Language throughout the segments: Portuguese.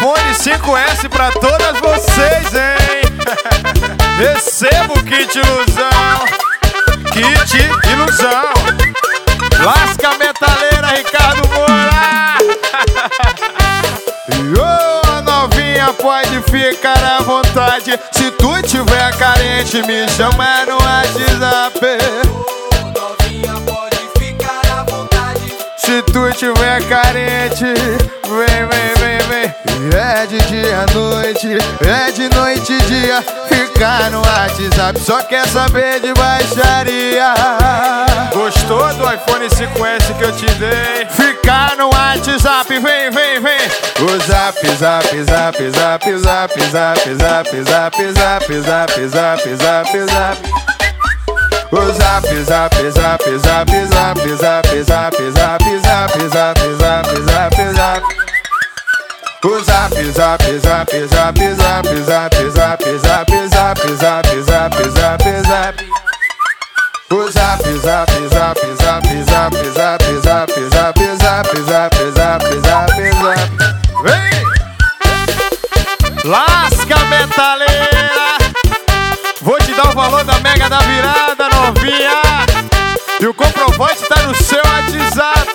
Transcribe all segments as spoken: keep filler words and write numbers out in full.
iPhone cinco S pra todas vocês, hein? Receba o kit ilusão, kit ilusão. Lasca metaleira, Ricardo Moura. Ô, a novinha pode ficar à vontade. Se tu tiver carente, me chama no WhatsApp. Se tu tiver carente, vem, vem, vem, vem. É de dia à noite, é de noite e dia. Ficar no WhatsApp, só quer saber de baixaria. Gostou do iPhone cinco S que eu te dei? Ficar no WhatsApp, vem, vem, vem. O zap, zap, zap, zap, zap, zap, zap, zap, zap, zap, zap, zap, zap. O zap, zap, zap, zap, zap, zap, zap, zap, zap, zap, zap, zap, zap. O zap, zap, zap, zap, zap, zap, zap, zap, zap, zap, zap, zap, zap. O zap, zap, zap, zap, zap, zap, zap, zap, zap, zap, zap, zap, zap. Vem! Lasca metaleira! Vou te dar o valor da mega da virada, novinha. E o comprovante tá no seu WhatsApp.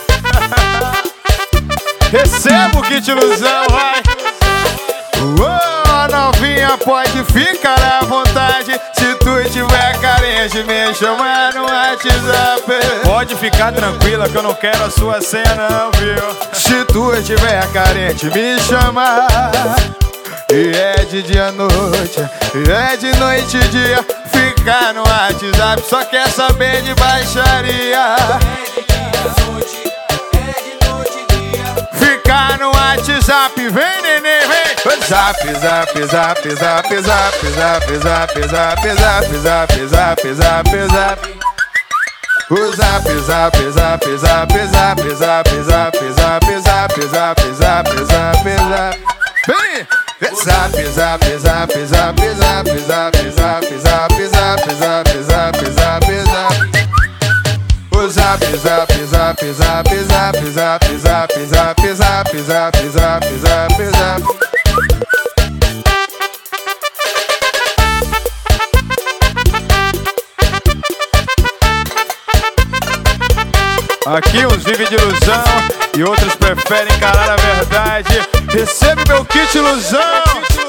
Receba o kit ilusão, vai. Uou, a novinha pode ficar à vontade. Se tu tiver carente, me chama no WhatsApp. Pode ficar tranquila que eu não quero a sua senha não, viu? Se tu tiver carente, me chama. E é de dia à noite, e é de noite e dia. Ficar no WhatsApp, só quer saber de baixaria. É de dia à noite, é de noite e dia. Ficar no WhatsApp, vem neném, vem. Zap, zap, zap, zap, zap, zap, zap, zap, zap, zap, zap, zap, zap. O zap, zap, zap, zap, zap, zap, zap, zap, zap, zap, zap, zap, zap. Vem! Zap, zap, zap, zap, zap, zap, zap, zap, zap, zap, zap, zap, zap. O zap, zap, zap, zap, zap, zap, zap, zap, zap, zap, zap, zap, zap. Aqui uns vivem de ilusão e outros preferem encarar a verdade. Recebe meu kit ilusão.